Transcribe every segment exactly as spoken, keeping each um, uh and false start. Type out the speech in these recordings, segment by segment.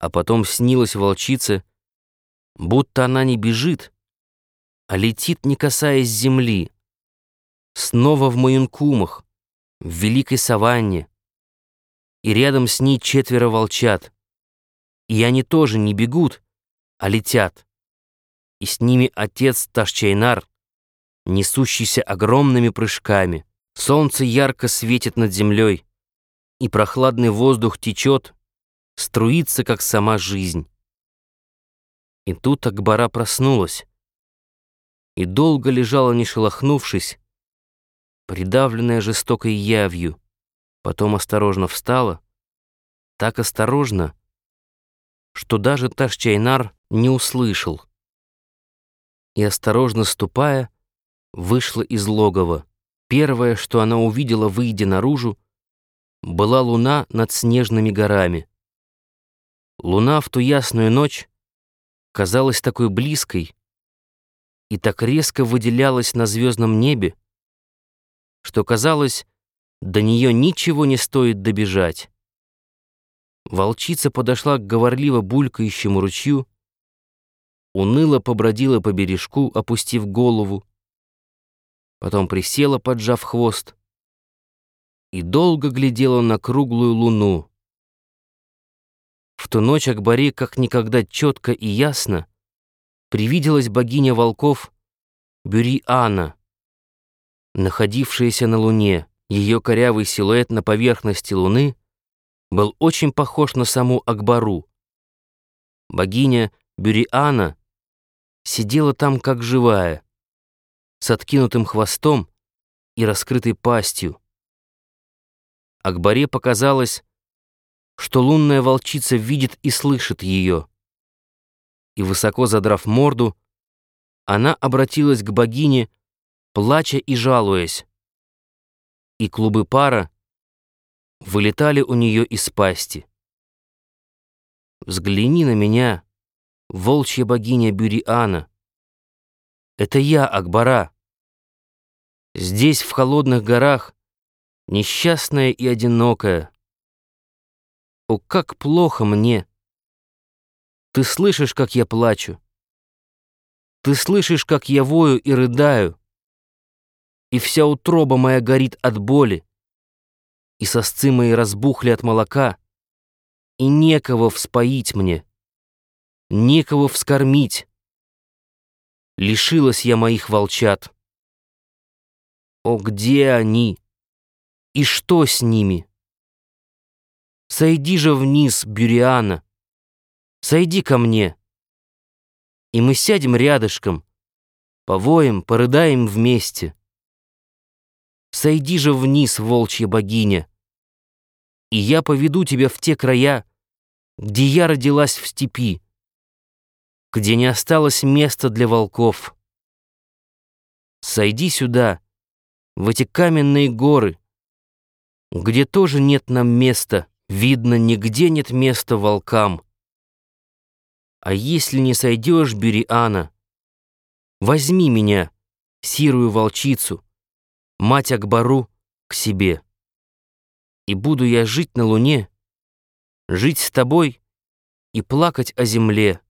А потом снилась волчице, будто она не бежит, а летит, не касаясь земли, снова в Маюнкумах, в великой саванне, и рядом с ней четверо волчат, и они тоже не бегут, а летят, и с ними отец Ташчайнар, несущийся огромными прыжками. Солнце ярко светит над землей, и прохладный воздух течет, струится, как сама жизнь. И тут Акбара проснулась и долго лежала, не шелохнувшись, придавленная жестокой явью. Потом осторожно встала, так осторожно, что даже Ташчайнар не услышал, и, осторожно ступая, вышла из логова. Первое, что она увидела, выйдя наружу, была луна над снежными горами. Луна в ту ясную ночь казалась такой близкой и так резко выделялась на звездном небе, что казалось, до нее ничего не стоит добежать. Волчица подошла к говорливо булькающему ручью, уныло побродила по бережку, опустив голову, потом присела, поджав хвост, и долго глядела на круглую луну. В ту ночь Акбаре как никогда четко и ясно привиделась богиня волков Бюри-Ана, находившаяся на луне. Ее корявый силуэт на поверхности луны был очень похож на саму Акбару. Богиня Бюри-Ана сидела там как живая, с откинутым хвостом и раскрытой пастью. Акбаре показалось, что лунная волчица видит и слышит ее. И, высоко задрав морду, она обратилась к богине, плача и жалуясь. И клубы пара вылетали у нее из пасти. «Взгляни на меня, волчья богиня Бюри-Ана. Это я, Акбара. Здесь, в холодных горах, несчастная и одинокая. О, как плохо мне! Ты слышишь, как я плачу? Ты слышишь, как я вою и рыдаю? И вся утроба моя горит от боли, и сосцы мои разбухли от молока, и некого вспоить мне, некого вскормить. Лишилась я моих волчат. О, где они? И что с ними? Сойди же вниз, Бюри-Ана, сойди ко мне, и мы сядем рядышком, повоем, порыдаем вместе. Сойди же вниз, волчья богиня, и я поведу тебя в те края, где я родилась в степи, где не осталось места для волков. Сойди сюда, в эти каменные горы, где тоже нет нам места, видно, нигде нет места волкам. А если не сойдешь, Бюри-Ана, возьми меня, сирую волчицу, мать Акбару, к себе. И буду я жить на луне, жить с тобой и плакать о земле.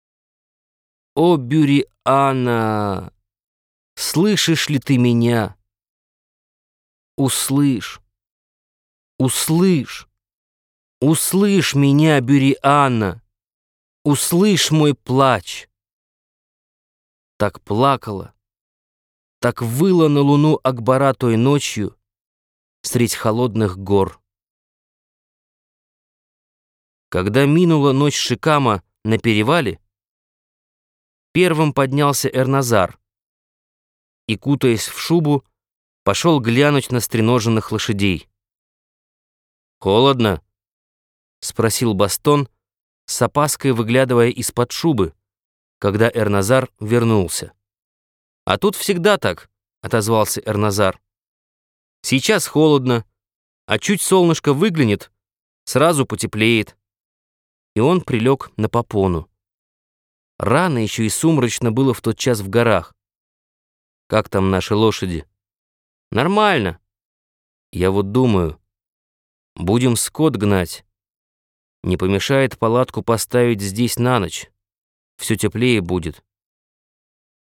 О, Бюри-Ана, слышишь ли ты меня? Услышь, услышь, услышь меня, Бюри-Ана, услышь мой плач. Так плакала, так выла на луну Акбара той ночью средь холодных гор. Когда минула ночь Шикама на перевале, первым поднялся Эрназар и, кутаясь в шубу, пошел глянуть на стреноженных лошадей. «Холодно?» — спросил Бастон, с опаской выглядывая из-под шубы, когда Эрназар вернулся. «А тут всегда так», — отозвался Эрназар. «Сейчас холодно, а чуть солнышко выглянет, сразу потеплеет». И он прилег на попону. Рано еще и сумрачно было в тот час в горах. «Как там наши лошади?» «Нормально. Я вот думаю, будем скот гнать Не помешает палатку поставить здесь на ночь. Все теплее будет.